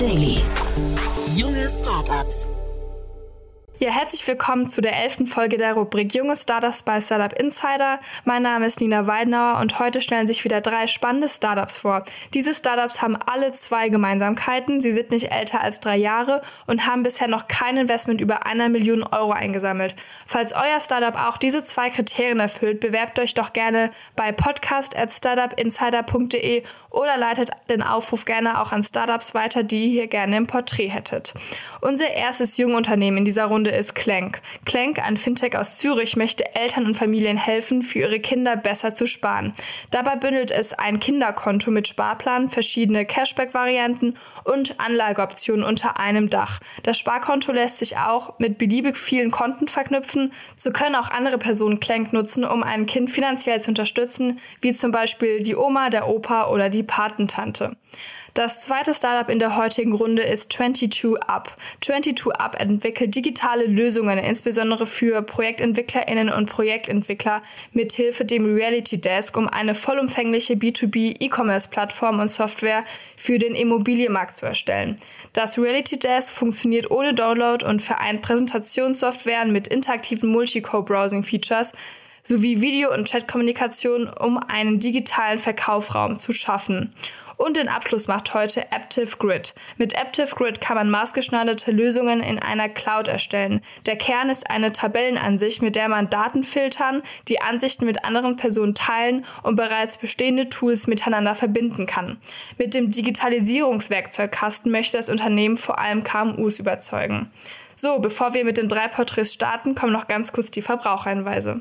Daily. Junge Startups. Ja, herzlich willkommen zu der 11. Folge der Rubrik Junge Startups bei Startup Insider. Mein Name ist Nina Weidenauer und heute stellen sich wieder 3 spannende Startups vor. Diese Startups haben alle 2 Gemeinsamkeiten. Sie sind nicht älter als 3 Jahre und haben bisher noch kein Investment über 1 Million Euro eingesammelt. Falls euer Startup auch diese 2 Kriterien erfüllt, bewerbt euch doch gerne bei podcast@startupinsider.de oder leitet den Aufruf gerne auch an Startups weiter, die ihr hier gerne im Porträt hättet. Unser erstes Jungunternehmen in dieser Runde ist Clank. Clank, ein Fintech aus Zürich, möchte Eltern und Familien helfen, für ihre Kinder besser zu sparen. Dabei bündelt es ein Kinderkonto mit Sparplan, verschiedene Cashback-Varianten und Anlageoptionen unter einem Dach. Das Sparkonto lässt sich auch mit beliebig vielen Konten verknüpfen. So können auch andere Personen Clank nutzen, um ein Kind finanziell zu unterstützen, wie zum Beispiel die Oma, der Opa oder die Patentante. Das zweite Startup in der heutigen Runde ist 22up. 22up entwickelt digitale Lösungen, insbesondere für ProjektentwicklerInnen und Projektentwickler mit Hilfe dem Reality Desk, um eine vollumfängliche B2B-E-Commerce-Plattform und Software für den Immobilienmarkt zu erstellen. Das Reality Desk funktioniert ohne Download und vereint Präsentationssoftwaren mit interaktiven Multicore-Browsing-Features sowie Video- und Chatkommunikation, um einen digitalen Verkaufsraum zu schaffen. Und den Abschluss macht heute Aptiv Grid. Mit Aptiv Grid kann man maßgeschneiderte Lösungen in einer Cloud erstellen. Der Kern ist eine Tabellenansicht, mit der man Daten filtern, die Ansichten mit anderen Personen teilen und bereits bestehende Tools miteinander verbinden kann. Mit dem Digitalisierungswerkzeugkasten möchte das Unternehmen vor allem KMUs überzeugen. So, bevor wir mit den 3 Porträts starten, kommen noch ganz kurz die Verbraucherhinweise.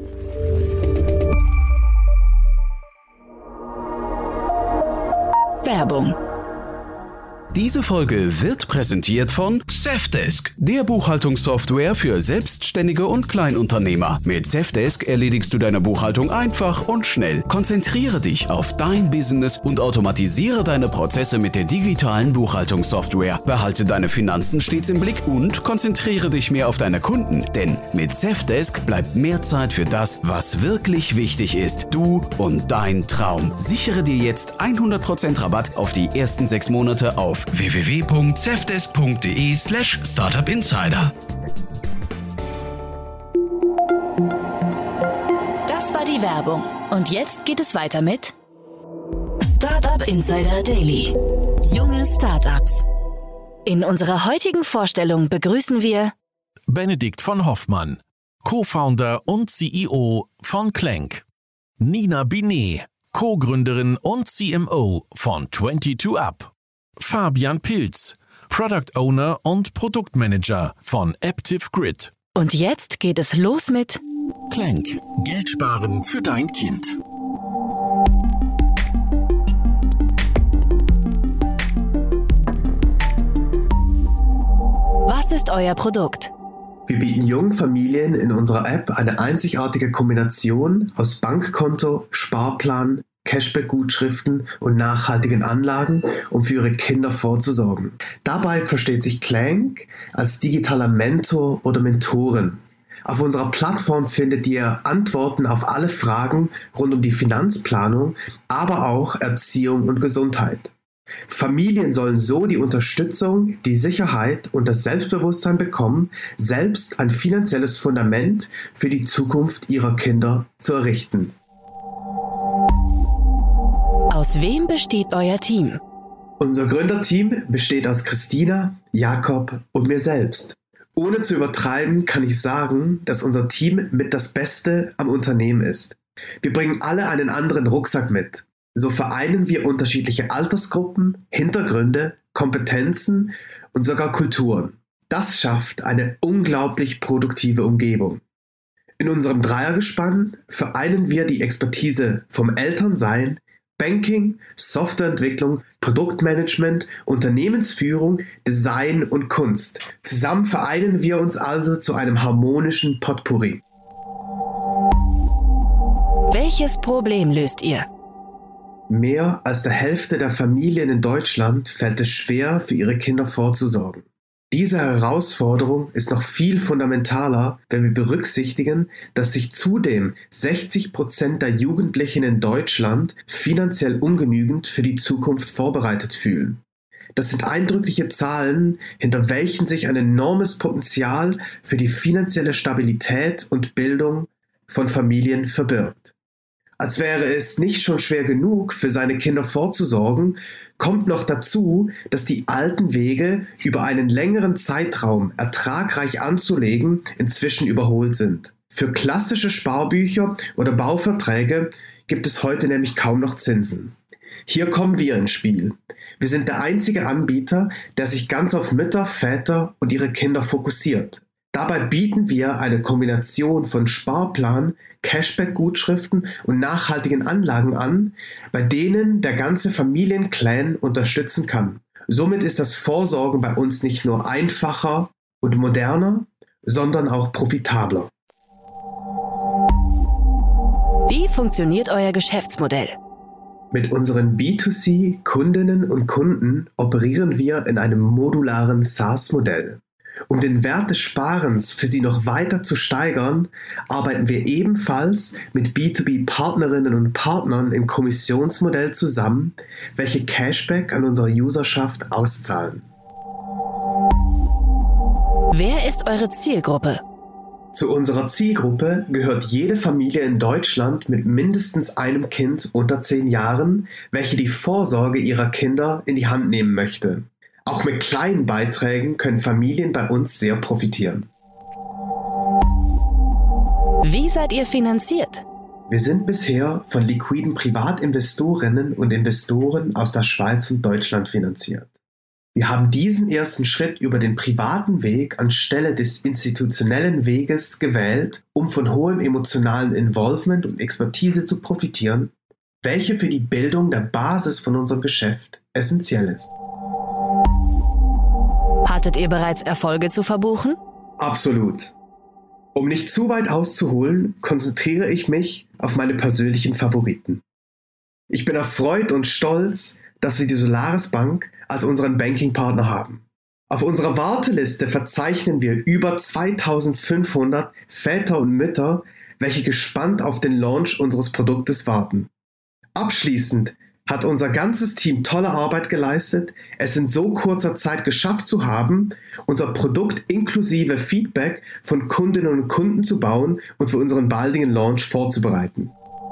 Werbung. Diese Folge wird präsentiert von Safdesk, der Buchhaltungssoftware für Selbstständige und Kleinunternehmer. Mit Safdesk erledigst du deine Buchhaltung einfach und schnell. Konzentriere dich auf dein Business und automatisiere deine Prozesse mit der digitalen Buchhaltungssoftware. Behalte deine Finanzen stets im Blick und konzentriere dich mehr auf deine Kunden. Denn mit Safdesk bleibt mehr Zeit für das, was wirklich wichtig ist. Du und dein Traum. Sichere dir jetzt 100% Rabatt auf die ersten 6 Monate auf www.safdesk.de/startupinsider. Das war die Werbung. Und jetzt geht es weiter mit Startup Insider Daily. Junge Startups. In unserer heutigen Vorstellung begrüßen wir Benedikt von Hoffmann, Co-Founder und CEO von Clank. Nina Binet, Co-Gründerin und CMO von 22up. Fabian Pilz, Product Owner und Produktmanager von Aptiv Grid. Und jetzt geht es los mit Clank, Geld sparen für dein Kind. Was ist euer Produkt? Wir bieten jungen Familien in unserer App eine einzigartige Kombination aus Bankkonto, Sparplan, Cashback-Gutschriften und nachhaltigen Anlagen, um für ihre Kinder vorzusorgen. Dabei versteht sich Clank als digitaler Mentor oder Mentorin. Auf unserer Plattform findet ihr Antworten auf alle Fragen rund um die Finanzplanung, aber auch Erziehung und Gesundheit. Familien sollen so die Unterstützung, die Sicherheit und das Selbstbewusstsein bekommen, selbst ein finanzielles Fundament für die Zukunft ihrer Kinder zu errichten. Aus wem besteht euer Team? Unser Gründerteam besteht aus Christina, Jakob und mir selbst. Ohne zu übertreiben kann ich sagen, dass unser Team mit das Beste am Unternehmen ist. Wir bringen alle einen anderen Rucksack mit. So vereinen wir unterschiedliche Altersgruppen, Hintergründe, Kompetenzen und sogar Kulturen. Das schafft eine unglaublich produktive Umgebung. In unserem Dreiergespann vereinen wir die Expertise vom Elternsein, Banking, Softwareentwicklung, Produktmanagement, Unternehmensführung, Design und Kunst. Zusammen vereinen wir uns also zu einem harmonischen Potpourri. Welches Problem löst ihr? Mehr als der Hälfte der Familien in Deutschland fällt es schwer, für ihre Kinder vorzusorgen. Diese Herausforderung ist noch viel fundamentaler, wenn wir berücksichtigen, dass sich zudem 60% der Jugendlichen in Deutschland finanziell ungenügend für die Zukunft vorbereitet fühlen. das sind eindrückliche Zahlen, hinter welchen sich ein enormes Potenzial für die finanzielle Stabilität und Bildung von Familien verbirgt. Als wäre es nicht schon schwer genug, für seine Kinder vorzusorgen, kommt noch dazu, dass die alten Wege, über einen längeren Zeitraum ertragreich anzulegen, inzwischen überholt sind. Für klassische Sparbücher oder Bauverträge gibt es heute nämlich kaum noch Zinsen. Hier kommen wir ins Spiel. Wir sind der einzige Anbieter, der sich ganz auf Mütter, Väter und ihre Kinder fokussiert. Dabei bieten wir eine Kombination von Sparplan, Cashback-Gutschriften und nachhaltigen Anlagen an, bei denen der ganze Familienclan unterstützen kann. Somit ist das Vorsorgen bei uns nicht nur einfacher und moderner, sondern auch profitabler. Wie funktioniert euer Geschäftsmodell? Mit unseren B2C-Kundinnen und Kunden operieren wir in einem modularen SaaS-Modell. Um den Wert des Sparens für sie noch weiter zu steigern, arbeiten wir ebenfalls mit B2B-Partnerinnen und Partnern im Kommissionsmodell zusammen, welche Cashback an unsere Userschaft auszahlen. Wer ist eure Zielgruppe? Zu unserer Zielgruppe gehört jede Familie in Deutschland mit mindestens einem Kind unter 10 Jahren, welche die Vorsorge ihrer Kinder in die Hand nehmen möchte. Auch mit kleinen Beiträgen können Familien bei uns sehr profitieren. Wie seid ihr finanziert? Wir sind bisher von liquiden Privatinvestorinnen und Investoren aus der Schweiz und Deutschland finanziert. Wir haben diesen ersten Schritt über den privaten Weg anstelle des institutionellen Weges gewählt, um von hohem emotionalen Involvement und Expertise zu profitieren, welche für die Bildung der Basis von unserem Geschäft essentiell ist. Hattet ihr bereits Erfolge zu verbuchen? Absolut. Um nicht zu weit auszuholen, konzentriere ich mich auf meine persönlichen Favoriten. Ich bin erfreut und stolz, dass wir die Solaris Bank als unseren Banking-Partner haben. Auf unserer Warteliste verzeichnen wir über 2500 Väter und Mütter, welche gespannt auf den Launch unseres Produktes warten. Abschließend hat unser ganzes Team tolle Arbeit geleistet, es in so kurzer Zeit geschafft zu haben, unser Produkt inklusive Feedback von Kundinnen und Kunden zu bauen und für unseren baldigen Launch vorzubereiten.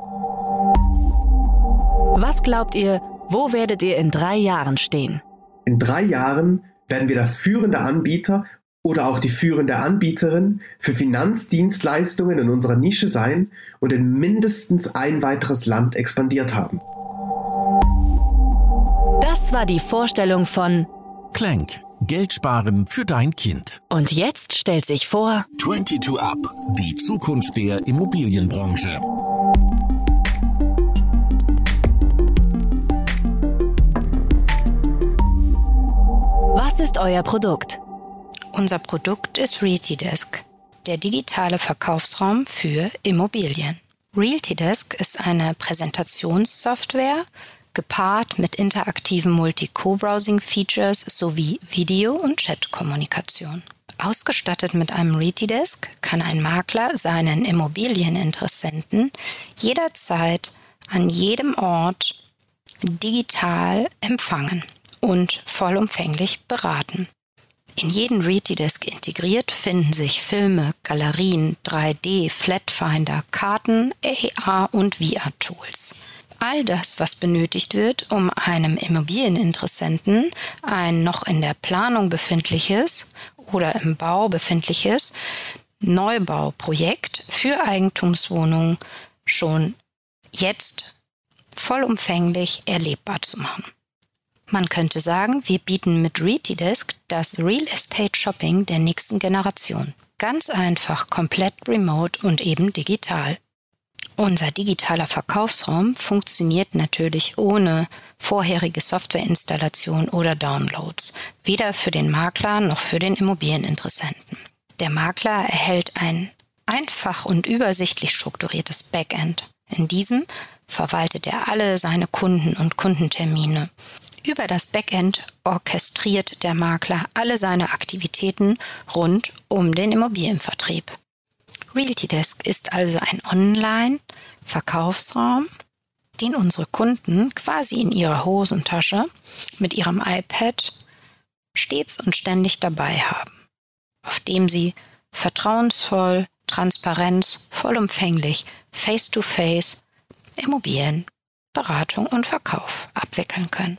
Was glaubt ihr, wo werdet ihr in 3 Jahren stehen? In 3 Jahren werden wir der führende Anbieter oder auch die führende Anbieterin für Finanzdienstleistungen in unserer Nische sein und in mindestens ein weiteres Land expandiert haben. Das war die Vorstellung von Clank. Geld sparen für dein Kind. Und jetzt stellt sich vor 22up. Die Zukunft der Immobilienbranche. Was ist euer Produkt? Unser Produkt ist RealtyDesk, der digitale Verkaufsraum für Immobilien. RealtyDesk ist eine Präsentationssoftware, gepaart mit interaktiven Multi-Co-Browsing-Features sowie Video- und Chat-Kommunikation. Ausgestattet mit einem RealtyDesk kann ein Makler seinen Immobilieninteressenten jederzeit an jedem Ort digital empfangen und vollumfänglich beraten. In jeden RealtyDesk integriert finden sich Filme, Galerien, 3D, Flatfinder, Karten, AR und VR-Tools. All das, was benötigt wird, um einem Immobilieninteressenten ein noch in der Planung befindliches oder im Bau befindliches Neubauprojekt für Eigentumswohnungen schon jetzt vollumfänglich erlebbar zu machen. Man könnte sagen, wir bieten mit RealtyDesk das Real Estate Shopping der nächsten Generation. Ganz einfach, komplett remote und eben digital. Unser digitaler Verkaufsraum funktioniert natürlich ohne vorherige Softwareinstallation oder Downloads, weder für den Makler noch für den Immobilieninteressenten. Der Makler erhält ein einfach und übersichtlich strukturiertes Backend. In diesem verwaltet er alle seine Kunden und Kundentermine. Über das Backend orchestriert der Makler alle seine Aktivitäten rund um den Immobilienvertrieb. RealtyDesk ist also ein Online-Verkaufsraum, den unsere Kunden quasi in ihrer Hosentasche mit ihrem iPad stets und ständig dabei haben, auf dem sie vertrauensvoll, transparent, vollumfänglich, face-to-face Immobilien, Beratung und Verkauf abwickeln können.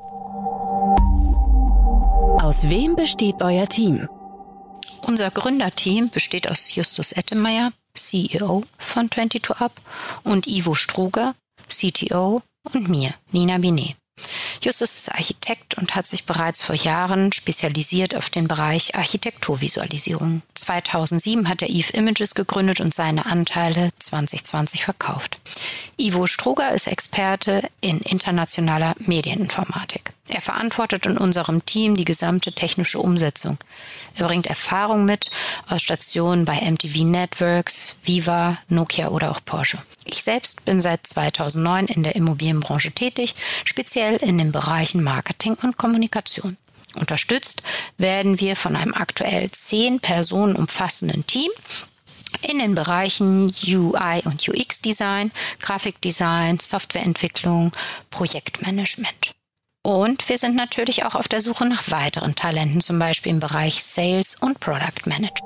Aus wem besteht euer Team? Unser Gründerteam besteht aus Justus Ettemeyer, CEO von 22up, und Ivo Struger, CTO, und mir, Nina Binet. Justus ist Architekt und hat sich bereits vor Jahren spezialisiert auf den Bereich Architekturvisualisierung. 2007 hat er Eve Images gegründet und seine Anteile 2020 verkauft. Ivo Struger ist Experte in internationaler Medieninformatik. Er verantwortet in unserem Team die gesamte technische Umsetzung. Er bringt Erfahrung mit aus Stationen bei MTV Networks, Viva, Nokia oder auch Porsche. Ich selbst bin seit 2009 in der Immobilienbranche tätig, speziell in den Bereichen Marketing und Kommunikation. Unterstützt werden wir von einem aktuell 10 Personen umfassenden Team in den Bereichen UI und UX-Design, Grafikdesign, Softwareentwicklung, Projektmanagement. Und wir sind natürlich auch auf der Suche nach weiteren Talenten, zum Beispiel im Bereich Sales und Product Management.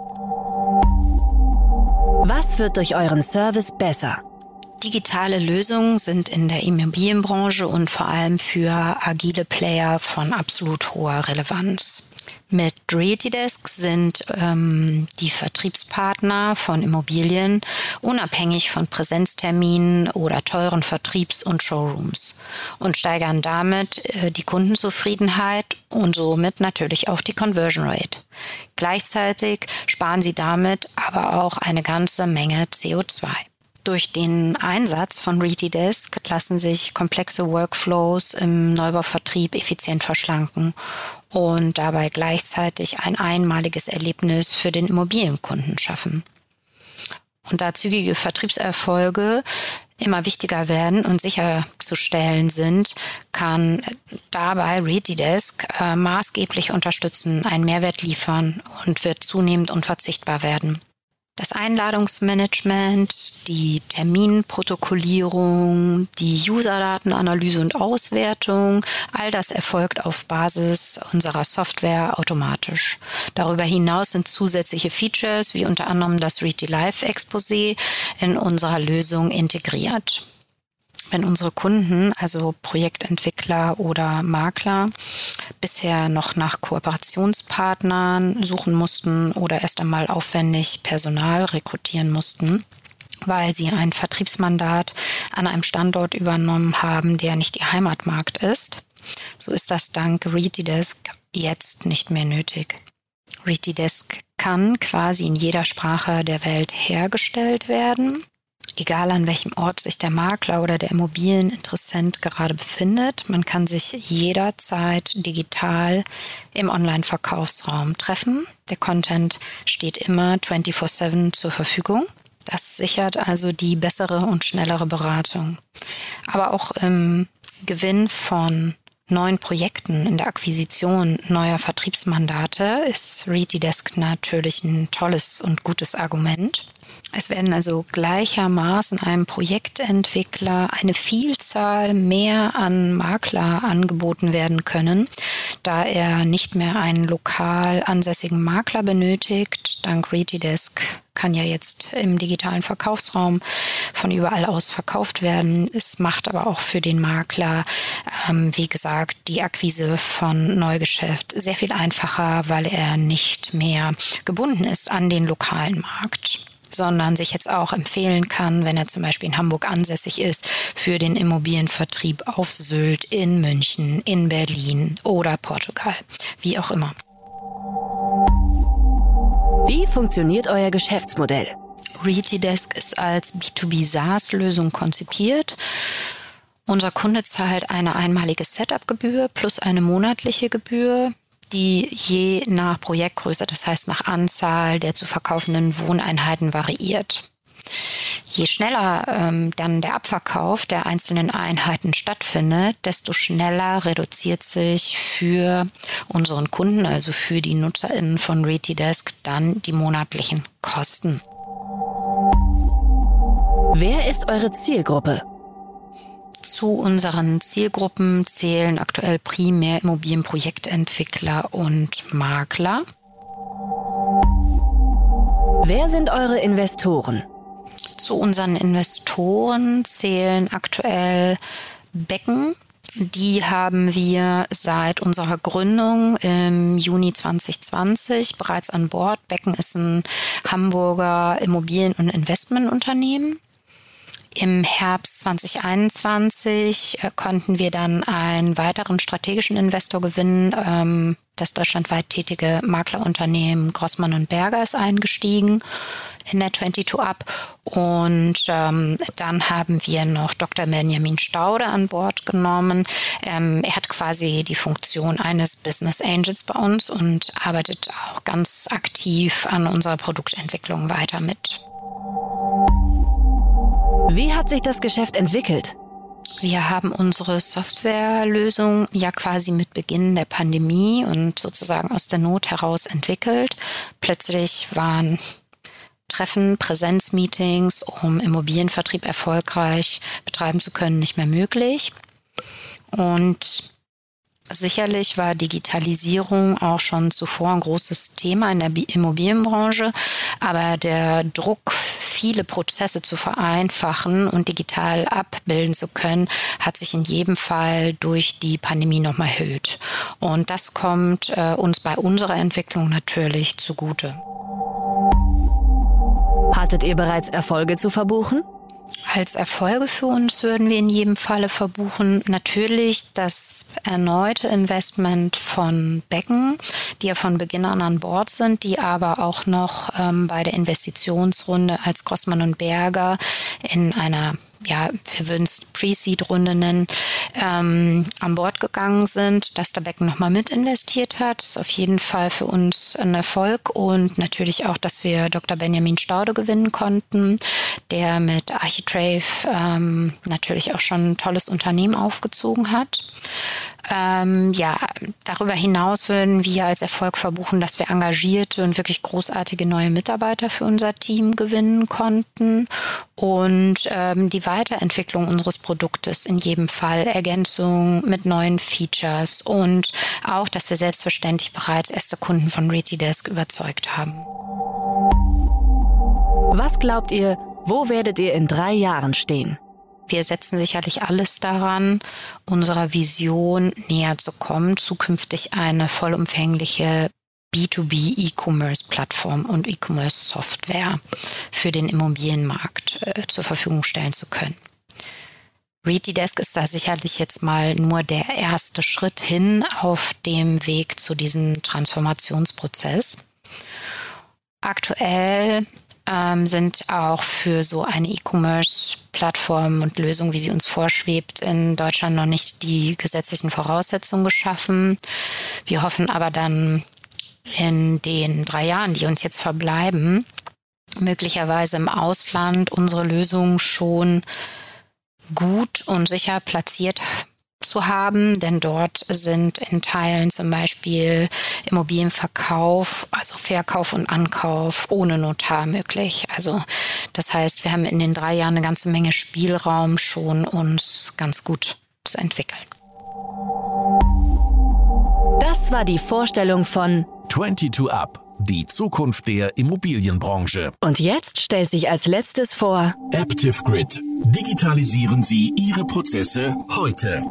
Was wird durch euren Service besser? Digitale Lösungen sind in der Immobilienbranche und vor allem für agile Player von absolut hoher Relevanz. Mit RealtyDesk sind die Vertriebspartner von Immobilien unabhängig von Präsenzterminen oder teuren Vertriebs- und Showrooms und steigern damit die Kundenzufriedenheit und somit natürlich auch die Conversion Rate. Gleichzeitig sparen sie damit aber auch eine ganze Menge CO2. Durch den Einsatz von RealtyDesk lassen sich komplexe Workflows im Neubauvertrieb effizient verschlanken und dabei gleichzeitig ein einmaliges Erlebnis für den Immobilienkunden schaffen. Und da zügige Vertriebserfolge immer wichtiger werden und sicherzustellen sind, kann dabei RealtyDesk maßgeblich unterstützen, einen Mehrwert liefern und wird zunehmend unverzichtbar werden. Das Einladungsmanagement, die Terminprotokollierung, die Userdatenanalyse und Auswertung, all das erfolgt auf Basis unserer Software automatisch. Darüber hinaus sind zusätzliche Features wie unter anderem das Realty Live Exposé in unserer Lösung integriert. Wenn unsere Kunden, also Projektentwickler oder Makler, bisher noch nach Kooperationspartnern suchen mussten oder erst einmal aufwendig Personal rekrutieren mussten, weil sie ein Vertriebsmandat an einem Standort übernommen haben, der nicht ihr Heimatmarkt ist, so ist das dank RealtyDesk jetzt nicht mehr nötig. RealtyDesk kann quasi in jeder Sprache der Welt hergestellt werden. Egal an welchem Ort sich der Makler oder der Immobilieninteressent gerade befindet, man kann sich jederzeit digital im Online-Verkaufsraum treffen. Der Content steht immer 24/7 zur Verfügung. Das sichert also die bessere und schnellere Beratung. Aber auch im Gewinn von neuen Projekten, in der Akquisition neuer Vertriebsmandate ist RealtyDesk natürlich ein tolles und gutes Argument. Es werden also gleichermaßen einem Projektentwickler eine Vielzahl mehr an Makler angeboten werden können, da er nicht mehr einen lokal ansässigen Makler benötigt. Dank RealtyDesk kann ja jetzt im digitalen Verkaufsraum von überall aus verkauft werden. Es macht aber auch für den Makler, wie gesagt, die Akquise von Neugeschäft sehr viel einfacher, weil er nicht mehr gebunden ist an den lokalen Markt, sondern sich jetzt auch empfehlen kann, wenn er zum Beispiel in Hamburg ansässig ist, für den Immobilienvertrieb auf Sylt, in München, in Berlin oder Portugal, wie auch immer. Wie funktioniert euer Geschäftsmodell? RealtyDesk ist als B2B-SaaS-Lösung konzipiert. Unser Kunde zahlt eine einmalige Setup-Gebühr plus eine monatliche Gebühr, die je nach Projektgröße, das heißt nach Anzahl der zu verkaufenden Wohneinheiten variiert. Je schneller dann der Abverkauf der einzelnen Einheiten stattfindet, desto schneller reduziert sich für unseren Kunden, also für die NutzerInnen von RealtyDesk, dann die monatlichen Kosten. Wer ist eure Zielgruppe? Zu unseren Zielgruppen zählen aktuell primär Immobilienprojektentwickler und Makler. Wer sind eure Investoren? Zu unseren Investoren zählen aktuell Becken. Die haben wir seit unserer Gründung im Juni 2020 bereits an Bord. Becken ist ein Hamburger Immobilien- und Investmentunternehmen. Im Herbst 2021 konnten wir dann einen weiteren strategischen Investor gewinnen. Das deutschlandweit tätige Maklerunternehmen Grossmann & Berger ist eingestiegen in der 22up. Und dann haben wir noch Dr. Benjamin Staude an Bord genommen. Er hat quasi die Funktion eines Business Angels bei uns und arbeitet auch ganz aktiv an unserer Produktentwicklung weiter mit. Wie hat sich das Geschäft entwickelt? Wir haben unsere Softwarelösung ja quasi mit Beginn der Pandemie und sozusagen aus der Not heraus entwickelt. Plötzlich waren Treffen, Präsenzmeetings, um Immobilienvertrieb erfolgreich betreiben zu können, nicht mehr möglich. Und sicherlich war Digitalisierung auch schon zuvor ein großes Thema in der Immobilienbranche, aber der Druck, viele Prozesse zu vereinfachen und digital abbilden zu können, hat sich in jedem Fall durch die Pandemie nochmal erhöht. Und das kommt uns bei unserer Entwicklung natürlich zugute. Hattet ihr bereits Erfolge zu verbuchen? Als Erfolge für uns würden wir in jedem Falle verbuchen natürlich das erneute Investment von Becken, die ja von Beginn an Bord sind, die aber auch noch bei der Investitionsrunde als Grossmann & Berger in einer, ja, wir würden es Pre-Seed-Runde nennen, an Bord gegangen sind, dass der Becken nochmal mit investiert hat. Das ist auf jeden Fall für uns ein Erfolg und natürlich auch, dass wir Dr. Benjamin Staude gewinnen konnten, der mit Architrave natürlich auch schon ein tolles Unternehmen aufgezogen hat. Darüber hinaus würden wir als Erfolg verbuchen, dass wir engagierte und wirklich großartige neue Mitarbeiter für unser Team gewinnen konnten und die Weiterentwicklung unseres Produktes in jedem Fall, Ergänzung mit neuen Features und auch, dass wir selbstverständlich bereits erste Kunden von RealtyDesk überzeugt haben. Was glaubt ihr, wo werdet ihr in 3 Jahren stehen? Wir setzen sicherlich alles daran, unserer Vision näher zu kommen, zukünftig eine vollumfängliche B2B E-Commerce-Plattform und E-Commerce-Software für den Immobilienmarkt zur Verfügung stellen zu können. RealtyDesk ist da sicherlich jetzt mal nur der erste Schritt hin auf dem Weg zu diesem Transformationsprozess. Aktuell sind auch für so eine E-Commerce-Plattform und Lösung, wie sie uns vorschwebt, in Deutschland noch nicht die gesetzlichen Voraussetzungen geschaffen. Wir hoffen aber dann in den 3 Jahren, die uns jetzt verbleiben, möglicherweise im Ausland unsere Lösung schon gut und sicher platziert zu haben, denn dort sind in Teilen zum Beispiel Immobilienverkauf, also Verkauf und Ankauf ohne Notar möglich. Also das heißt, wir haben in den 3 Jahren eine ganze Menge Spielraum schon, uns ganz gut zu entwickeln. Das war die Vorstellung von 22up, die Zukunft der Immobilienbranche. Und jetzt stellt sich als letztes vor Aptiv Grid. Digitalisieren Sie Ihre Prozesse heute.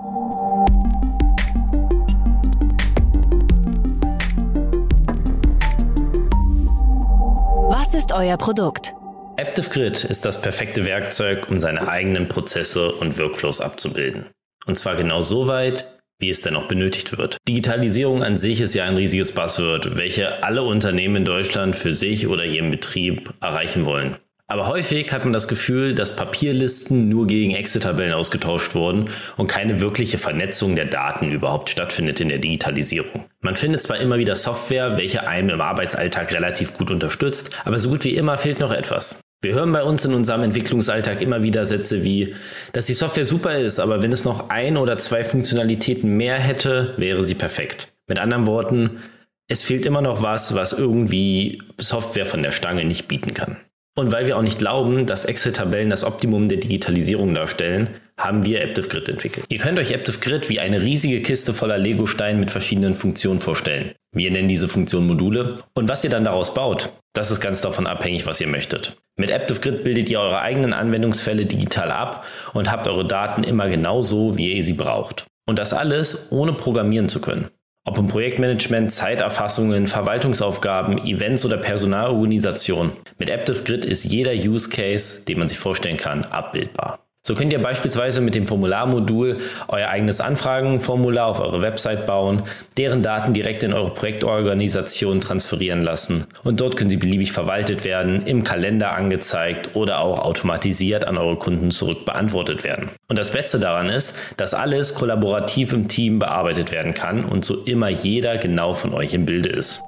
Was ist euer Produkt? Aptiv Grid ist das perfekte Werkzeug, um seine eigenen Prozesse und Workflows abzubilden. Und zwar genau so weit, wie es denn auch benötigt wird. Digitalisierung an sich ist ja ein riesiges Buzzword, welche alle Unternehmen in Deutschland für sich oder ihren Betrieb erreichen wollen. Aber häufig hat man das Gefühl, dass Papierlisten nur gegen Excel-Tabellen ausgetauscht wurden und keine wirkliche Vernetzung der Daten überhaupt stattfindet in der Digitalisierung. Man findet zwar immer wieder Software, welche einem im Arbeitsalltag relativ gut unterstützt, aber so gut wie immer fehlt noch etwas. Wir hören bei uns in unserem Entwicklungsalltag immer wieder Sätze wie, dass die Software super ist, aber wenn es noch 1 oder 2 Funktionalitäten mehr hätte, wäre sie perfekt. Mit anderen Worten, es fehlt immer noch was irgendwie Software von der Stange nicht bieten kann. Und weil wir auch nicht glauben, dass Excel-Tabellen das Optimum der Digitalisierung darstellen, haben wir AptiveGrid entwickelt. Ihr könnt euch AptiveGrid wie eine riesige Kiste voller Lego-Steinen mit verschiedenen Funktionen vorstellen. Wir nennen diese Funktion Module. Und was ihr dann daraus baut, das ist ganz davon abhängig, was ihr möchtet. Mit AptiveGrid bildet ihr eure eigenen Anwendungsfälle digital ab und habt eure Daten immer genauso, wie ihr sie braucht. Und das alles, ohne programmieren zu können. Ob im Projektmanagement, Zeiterfassungen, Verwaltungsaufgaben, Events oder Personalorganisation. Mit AptiveGrid ist jeder Use Case, den man sich vorstellen kann, abbildbar. So könnt ihr beispielsweise mit dem Formularmodul euer eigenes Anfragenformular auf eure Website bauen, deren Daten direkt in eure Projektorganisation transferieren lassen und dort können sie beliebig verwaltet werden, im Kalender angezeigt oder auch automatisiert an eure Kunden zurück beantwortet werden. Und das Beste daran ist, dass alles kollaborativ im Team bearbeitet werden kann und so immer jeder genau von euch im Bilde ist.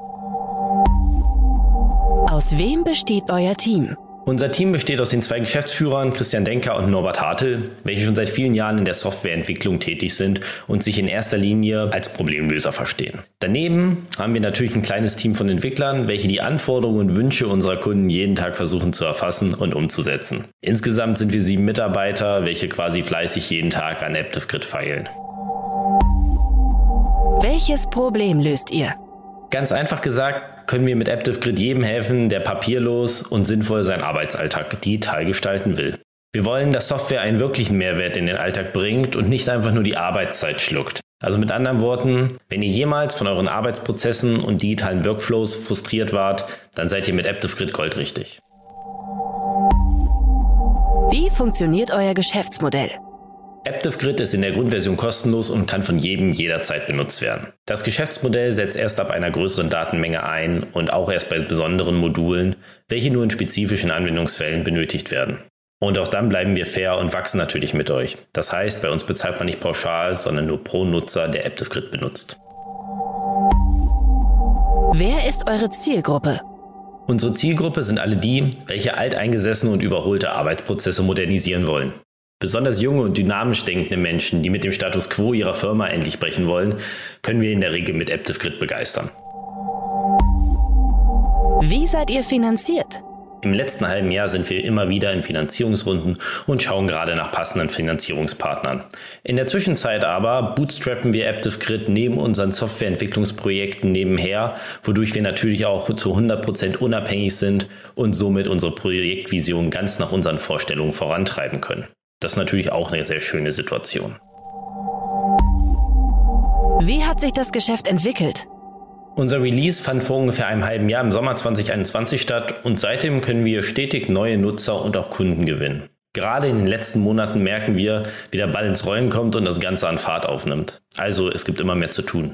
Aus wem besteht euer Team? Unser Team besteht aus den 2 Geschäftsführern, Christian Denker und Norbert Hartl, welche schon seit vielen Jahren in der Softwareentwicklung tätig sind und sich in erster Linie als Problemlöser verstehen. Daneben haben wir natürlich ein kleines Team von Entwicklern, welche die Anforderungen und Wünsche unserer Kunden jeden Tag versuchen zu erfassen und umzusetzen. Insgesamt sind wir 7 Mitarbeiter, welche quasi fleißig jeden Tag an AptiveGrid feilen. Welches Problem löst ihr? Ganz einfach gesagt, können wir mit AptiveGrid jedem helfen, der papierlos und sinnvoll seinen Arbeitsalltag digital gestalten will. Wir wollen, dass Software einen wirklichen Mehrwert in den Alltag bringt und nicht einfach nur die Arbeitszeit schluckt. Also mit anderen Worten, wenn ihr jemals von euren Arbeitsprozessen und digitalen Workflows frustriert wart, dann seid ihr mit AptiveGrid goldrichtig. Wie funktioniert euer Geschäftsmodell? AptiveGrid ist in der Grundversion kostenlos und kann von jedem jederzeit benutzt werden. Das Geschäftsmodell setzt erst ab einer größeren Datenmenge ein und auch erst bei besonderen Modulen, welche nur in spezifischen Anwendungsfällen benötigt werden. Und auch dann bleiben wir fair und wachsen natürlich mit euch. Das heißt, bei uns bezahlt man nicht pauschal, sondern nur pro Nutzer, der AptiveGrid benutzt. Wer ist eure Zielgruppe? Unsere Zielgruppe sind alle die, welche alteingesessene und überholte Arbeitsprozesse modernisieren wollen. Besonders junge und dynamisch denkende Menschen, die mit dem Status quo ihrer Firma endlich brechen wollen, können wir in der Regel mit AptiveGrid begeistern. Wie seid ihr finanziert? Im letzten halben Jahr sind wir immer wieder in Finanzierungsrunden und schauen gerade nach passenden Finanzierungspartnern. In der Zwischenzeit aber bootstrappen wir AptiveGrid neben unseren Softwareentwicklungsprojekten nebenher, wodurch wir natürlich auch zu 100% unabhängig sind und somit unsere Projektvision ganz nach unseren Vorstellungen vorantreiben können. Das ist natürlich auch eine sehr schöne Situation. Wie hat sich das Geschäft entwickelt? Unser Release fand vor ungefähr einem halben Jahr im Sommer 2021 statt und seitdem können wir stetig neue Nutzer und auch Kunden gewinnen. Gerade in den letzten Monaten merken wir, wie der Ball ins Rollen kommt und das Ganze an Fahrt aufnimmt. Also es gibt immer mehr zu tun.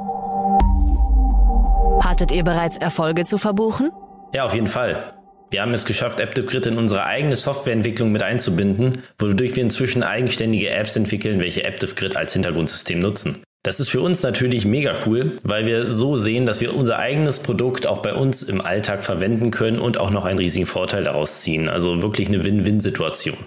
Hattet ihr bereits Erfolge zu verbuchen? Ja, auf jeden Fall. Wir haben es geschafft, AptiveGrid in unsere eigene Softwareentwicklung mit einzubinden, wodurch wir inzwischen eigenständige Apps entwickeln, welche AptiveGrid als Hintergrundsystem nutzen. Das ist für uns natürlich mega cool, weil wir so sehen, dass wir unser eigenes Produkt auch bei uns im Alltag verwenden können und auch noch einen riesigen Vorteil daraus ziehen. Also wirklich eine Win-Win-Situation.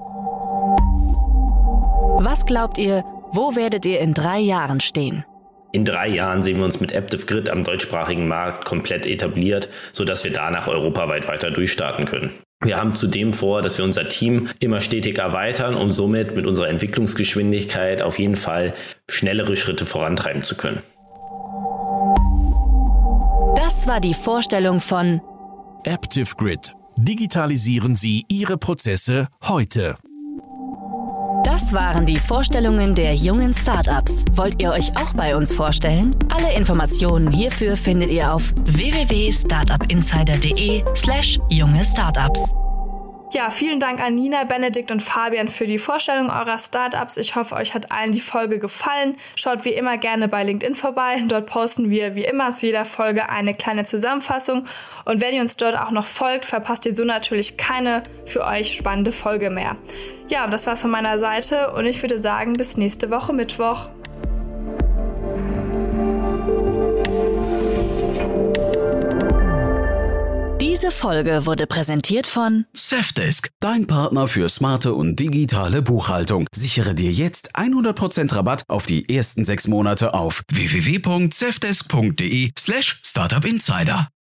Was glaubt ihr, wo werdet ihr in 3 Jahren stehen? In 3 Jahren sehen wir uns mit AptiveGrid am deutschsprachigen Markt komplett etabliert, sodass wir danach europaweit weiter durchstarten können. Wir haben zudem vor, dass wir unser Team immer stetig erweitern, um somit mit unserer Entwicklungsgeschwindigkeit auf jeden Fall schnellere Schritte vorantreiben zu können. Das war die Vorstellung von AptiveGrid. Digitalisieren Sie Ihre Prozesse heute. Das waren die Vorstellungen der jungen Startups. Wollt ihr euch auch bei uns vorstellen? Alle Informationen hierfür findet ihr auf www.startupinsider.de/junge Startups. Ja, vielen Dank an Nina, Benedikt und Fabian für die Vorstellung eurer Startups. Ich hoffe, euch hat allen die Folge gefallen. Schaut wie immer gerne bei LinkedIn vorbei. Dort posten wir wie immer zu jeder Folge eine kleine Zusammenfassung. Und wenn ihr uns dort auch noch folgt, verpasst ihr so natürlich keine für euch spannende Folge mehr. Ja, und das war's von meiner Seite und ich würde sagen, bis nächste Woche Mittwoch. Diese Folge wurde präsentiert von Safdesk, dein Partner für smarte und digitale Buchhaltung. Sichere dir jetzt 100% Rabatt auf die ersten 6 Monate auf www.safdesk.de/startupinsider.